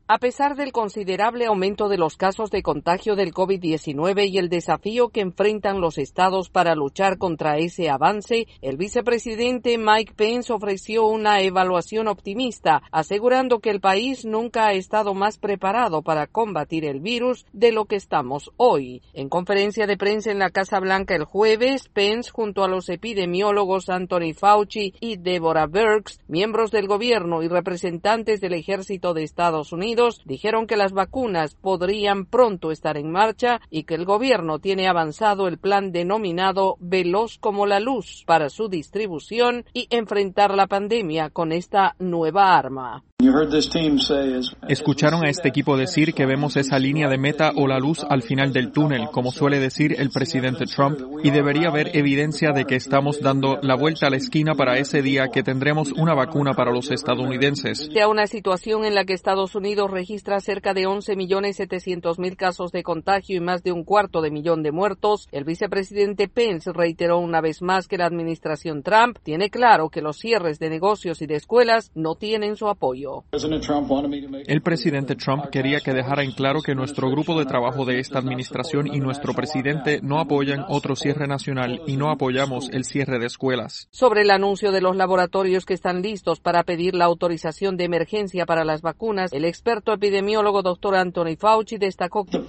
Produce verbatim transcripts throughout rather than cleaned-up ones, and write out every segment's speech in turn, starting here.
A pesar del considerable aumento de los casos de contagio del COVID diecinueve y el desafío que enfrentan los estados para luchar contra ese avance, el vicepresidente Mike Pence ofreció una evaluación optimista, asegurando que el país nunca ha estado más preparado para combatir el virus de lo que estamos hoy. En conferencia de prensa en la Casa Blanca el jueves, Pence, junto a los epidemiólogos Anthony Fauci y Deborah Birx, miembros del gobierno y representantes del ejército de Estados Unidos, dijeron que las vacunas podrían pronto estar en marcha y que el gobierno tiene avanzado el plan denominado Veloz como la luz para su distribución y enfrentar la pandemia con esta nueva arma. Escucharon a este equipo decir que vemos esa línea de meta o la luz al final del túnel, como suele decir el presidente Trump, y debería haber evidencia de que estamos dando la vuelta a la esquina para ese día que tendremos una vacuna para los estadounidenses. De una situación en la que Estados Unidos registra cerca de once millones setecientos mil casos de contagio y más de un cuarto de millón de muertos, el vicepresidente Pence reiteró una vez más que la administración Trump tiene claro que los cierres de negocios y de escuelas no tienen su apoyo. El presidente Trump quería que dejara en claro que nuestro grupo de trabajo de esta administración y nuestro presidente no apoyan otro cierre nacional y no apoyamos el cierre de escuelas. Sobre el anuncio de los laboratorios que están listos para pedir la autorización de emergencia para las vacunas, el experto epidemiólogo doctor Anthony Fauci destacó que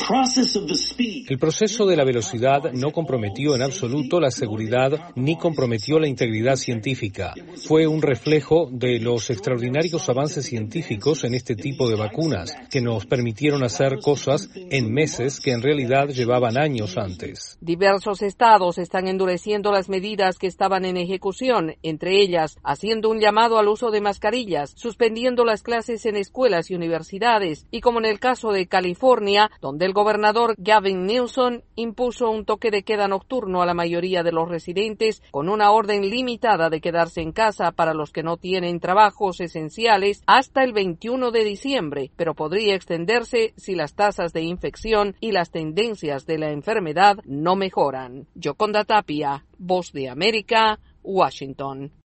el proceso de la velocidad no comprometió en absoluto la seguridad ni comprometió la integridad científica. Fue un reflejo de los extraordinarios avances científicos en este tipo de vacunas, que nos permitieron hacer cosas en meses que en realidad llevaban años antes. Diversos estados están endureciendo las medidas que estaban en ejecución, entre ellas haciendo un llamado al uso de mascarillas, suspendiendo las clases en escuelas y universidades, y como en el caso de California, donde el gobernador Gavin Newsom impuso un toque de queda nocturno a la mayoría de los residentes, con una orden limitada de quedarse en casa para los que no tienen trabajos esenciales hasta el veintiuno de diciembre, pero podría extenderse si las tasas de infección y las tendencias de la enfermedad no mejoran. Yoconda Tapia, Voz de América, Washington.